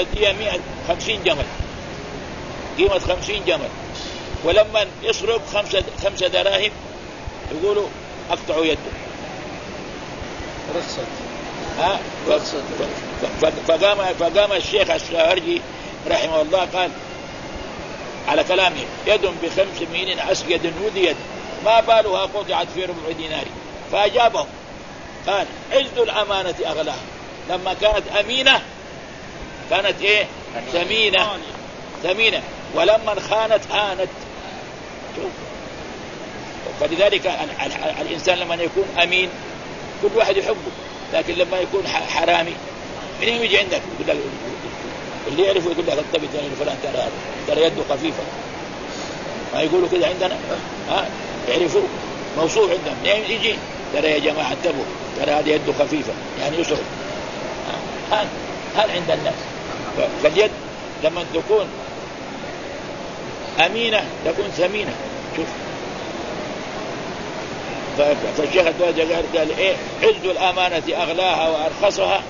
الدية 150 جمل، قيمة 50 جمل، ولما يسرق 5 دراهم يقولوا أقطعوا يده. فقام الشيخ السهرجي رحمه الله قال على كلامه: يد ب500 أسجد وديت ما بالها قطعت في ربع دينار. فأجابهم قال: عز الأمانة أغلاها. لما كانت أمينة كانت ثمينة، ولما خانت هانت. فلذلك الإنسان لما يكون أمين كل واحد يحبه، لكن لما يكون حرامي من يجي عندك يقول لك، اللي يعرفه يقول لك: انتبه فلان ترى يده خفيفة. ما يقولوا كده عندنا؟ يعرفوا موصوف عندهم من يجي: ترى يا جماعة انتبهوا، ترى هذه يده خفيفة، يعني يصرف. هل عند الناس. فاليد لما تكون أمينة تكون ثمينة. شوف، فالشيخ الدواجة قال إيه: عز الأمانة أغلاها وأرخصها،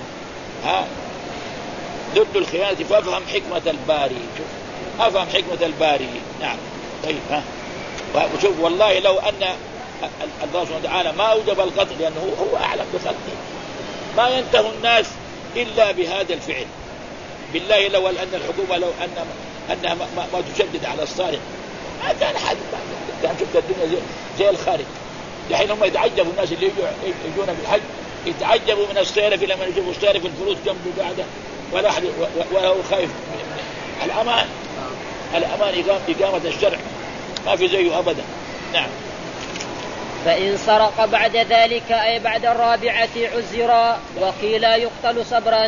ذل الخيانة فافهم حكمة الباري. شوف، أفهم حكمة الباري. نعم. طيب وشوف، والله لو أن الله سبحانه وتعالى ما أوجب القتل لأنه هو أعلم بخلقه ما ينتهي الناس إلا بهذا الفعل. بالله لو أن الحكومة لو أنها ما تشدد على السارق ما كان حد. كان شفت الدنيا زي الخارج. دحين هم يتعجبوا الناس اللي يجون بالحج، يتعجبوا من الصيرف لما يشوفوا الصيرف الفلوس جنبه قاعدة ولا أحد وهو خايف. الأمان إقامة الشرع ما في زيه أبدا. نعم. فإن سرق بعد ذلك أي بعد الرابعة عزرا، وقيل يقتل صبرا.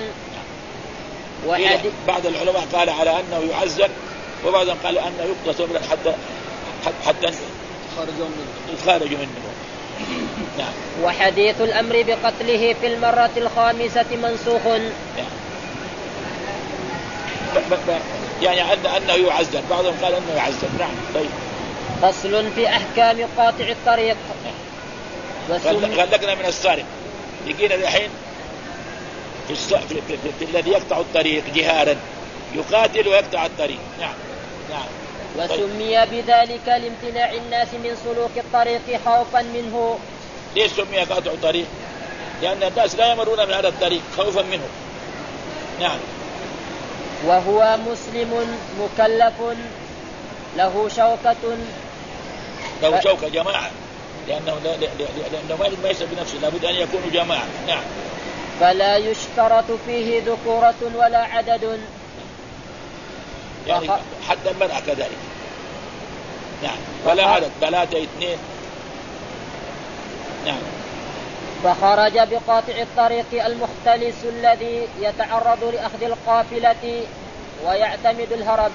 بعض العلماء قال على أنه يعزر، وبعضهم قال أنه يقتل صبرا حتى خارج منه. نعم. وحديث الأمر بقتله في المرة الخامسة منسوخ. يعني أنه يعزر، بعضهم قال أنه يعزر. نعم. طيب. فصل في أحكام قاطع الطريق. غلقنا من السارق، يجينا الحين في الذي يقطع الطريق جهارا، يقاتل ويقطع الطريق. نعم. وسمي بذلك لامتناع الناس من سلوك الطريق خوفا منه. ليش سمي قاطع الطريق؟ لأن الناس لا يمرون من هذا الطريق خوفا منه. نعم. وهو مسلم مكلف له شوكة جماعة، لأنه ما يسب بنفسه، لابد أن يكونوا جماعة. نعم. فلا يشترط فيه ذكورة ولا عدد، يعني حتى المرأة كذلك. نعم. ولا عدد، 3 2. نعم. فخرج بقاطع الطريق المختلس الذي يتعرض لأخذ القافلة ويعتمد الهرب.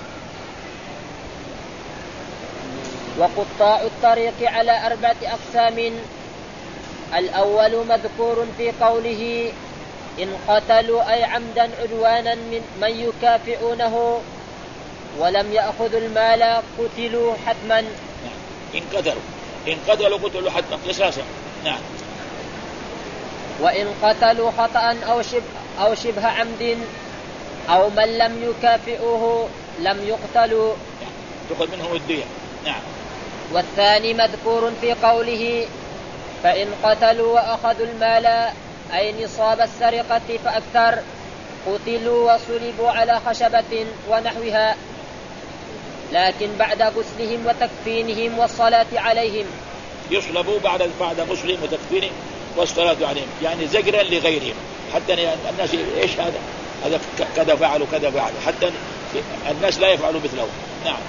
وقطاع الطريق على 4 أقسام. الأول مذكور في قوله: إن قتلوا أي عمدا عدوانا من يكافئونه ولم يأخذوا المال قتلوا حتما. إن قتلوا قتلوا حتما قصاصا. نعم. وإن قتلوا خطأ أو شبه عمد أو من لم يكافئوه لم يقتلوا، تأخذ منهم الدية. نعم. والثاني مذكور في قوله: فإن قتلوا وأخذوا المال أي نصاب السرقة فأكثر قتلوا وصلبوا على خشبة ونحوها، لكن بعد غسلهم وتكفينهم والصلاة عليهم. يصلبوا بعد غسلهم وتكفينهم والصلاة عليهم، يعني زجرا لغيرهم، حتى الناس إيش هذا كذا فعلوا كذا فعلوا، حتى الناس لا يفعلوا مثله. نعم.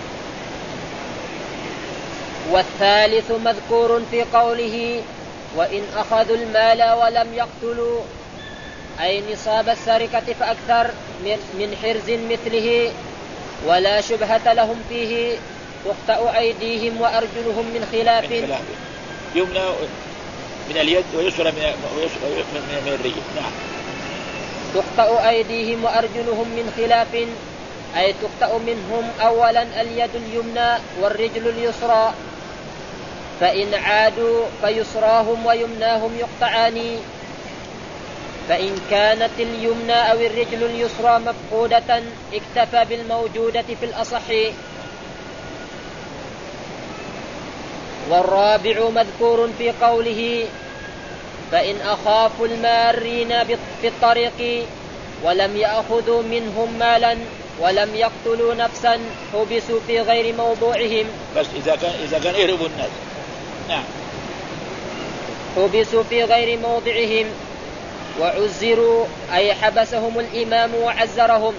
والثالث مذكور في قوله: وإن أخذوا المال ولم يقتلوا أي نصاب السرقة فأكثر من حرز مثله ولا شبهة لهم فيه تقطع أيديهم وأرجلهم من خلاف، يمنى من اليد ويسرى من الرجل. نعم. تقطع أيديهم وأرجلهم من خلاف أي تقطع منهم أولا اليد اليمنى والرجل اليسرى، فإن عادوا فيسراهم ويمناهم يقطعان. فإن كانت اليمنى أو الرجل اليسرى مفقودة اكتفى بالموجودة في الأصح. والرابع مذكور في قوله فإن أخافوا المارين في الطريق ولم يأخذوا منهم مالا ولم يقتلوا نفسا حبسوا في غير موضوعهم. بس إذا كان يهربوا الناس. نعم. حبسوا في غير موضعهم وعزروا أي حبسهم الإمام وعزرهم.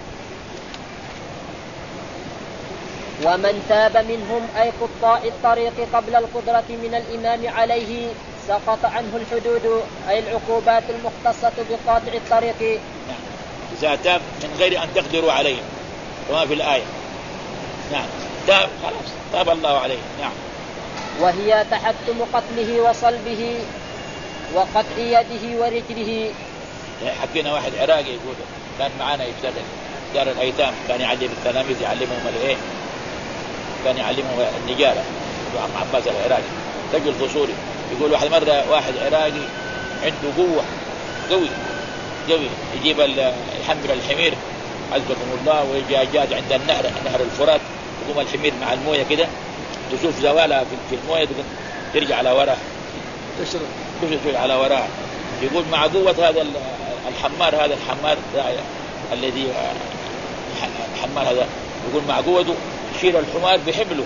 ومن تاب منهم أي قطاع الطريق قبل القدرة من الإمام عليه سقط عنه الحدود أي العقوبات المختصة بقاطع الطريق. إذا تاب من غير أن تقدروا عليه كما في الآية. نعم تاب خلاص تاب الله عليه. نعم. وهي تحتم قتله وصلبه وقطع يده ورجله. حكينا واحد عراقي يقول كان معنا يشتغل دار الأيتام، كان يعلم التلاميذ يعلمهم الايه، كان يعلمهم النجارة. عم عباس العراقي رجل فصولي يقول واحد عراقي عنده قوة قوي يجيب يحمل الحمير عزكم الله ويجي عند نهر الفرات، يقوم الحمير مع المويه كده تشوف زوالها في المويه ترجع على وراء تشرب على وراء. يقول مع قوة هذا الحمار الذي الحمار هذا يقول مع قوته يشيل الحمار بحمله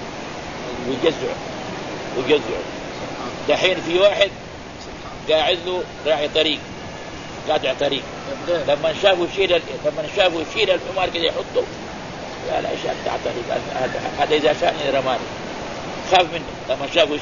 ويجزعه. دحين في واحد قاعد له راعي طريق قاطع طريق، لما شافوا يشيل الحمار كده يحطه لا شاف بتاع طريق هذا إذا شاني رماني خاف منه. لما شافوا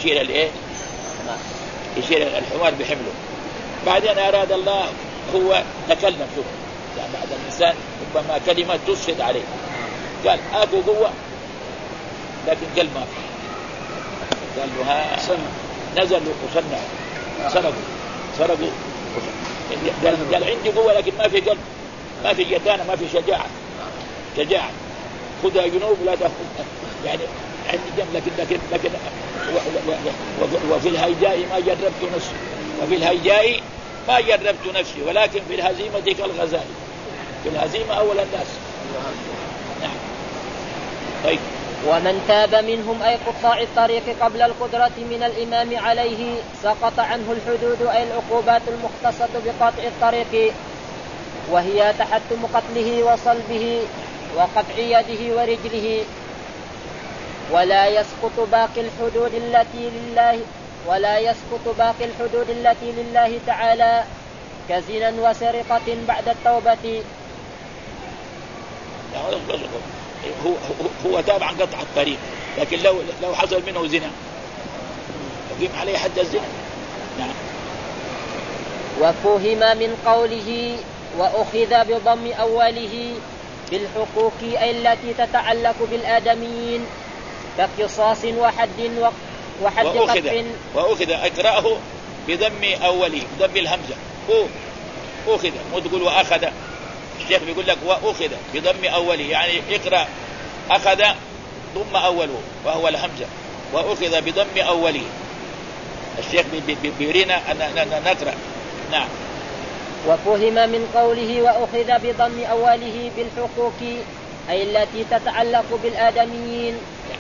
يشيل الحمار بحمله. بعدين أراد الله هو تكلم شوف يعني بعد الإنسان ربما كلمة تسهد عليه قال أكو قوة لكن قال ما في. قال له نزل وصنع سرقوا قال عندي قوة لكن ما في قلب، ما في جدانة، ما في شجاعة خذها جنوب لا تأخذها يعني عندي جنب لكن وفي الهيجاء ما جربت نفسي ولكن في الهزيمة كالغزال، في الهزيمة أول الناس. نعم. طيب. ومن تاب منهم أي قطاع الطريق قبل القدرة من الإمام عليه سقط عنه الحدود أي العقوبات المختصة بقاطع الطريق، وهي تحتم قتله وصلبه وقطع يده ورجله. ولا يسقط باقي الحدود التي لله تعالى كزنا وسرقة بعد التوبة. هو تابع عن قطع الطريق، لكن لو حصل منه زنا يقيم عليه حد الزنا. نعم. وفهم من قوله وأخذ بضم أوله بالحقوق أي التي تتعلق بالآدميين كقصاص وحد قذف. وأخذ أقرأه بضم أوله بضم الهمزة أخذ مو تقول وأخذ. الشيخ بيقول لك وأخذ بضم أوله يعني اقرأ أخذ ضم أوله وهو الهمزة وأخذ بضم أوله. الشيخ بيرينا أن نقرأ. نعم. وفهم من قوله وأخذ بضم أوله بالحقوق أي التي تتعلق بالآدميين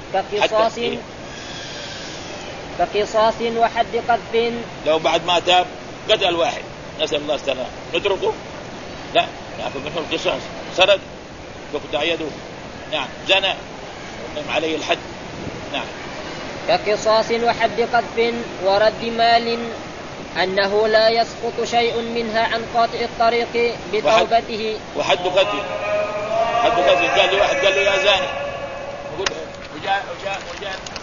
كقصاص وحد قذف. لو بعد ما تاب قتل واحد نسأل الله السلامة نتركه؟ لا نأخذ منه القصاص. سرق يقطع يده. نعم. زنى يقيم عليه الحد. نعم. كقصاص وحد قذف ورد مال أنه لا يسقط شيء منها عن قاطع الطريق بتوبته. وحد قذف قال لي واحد قال له يا زاني وجاء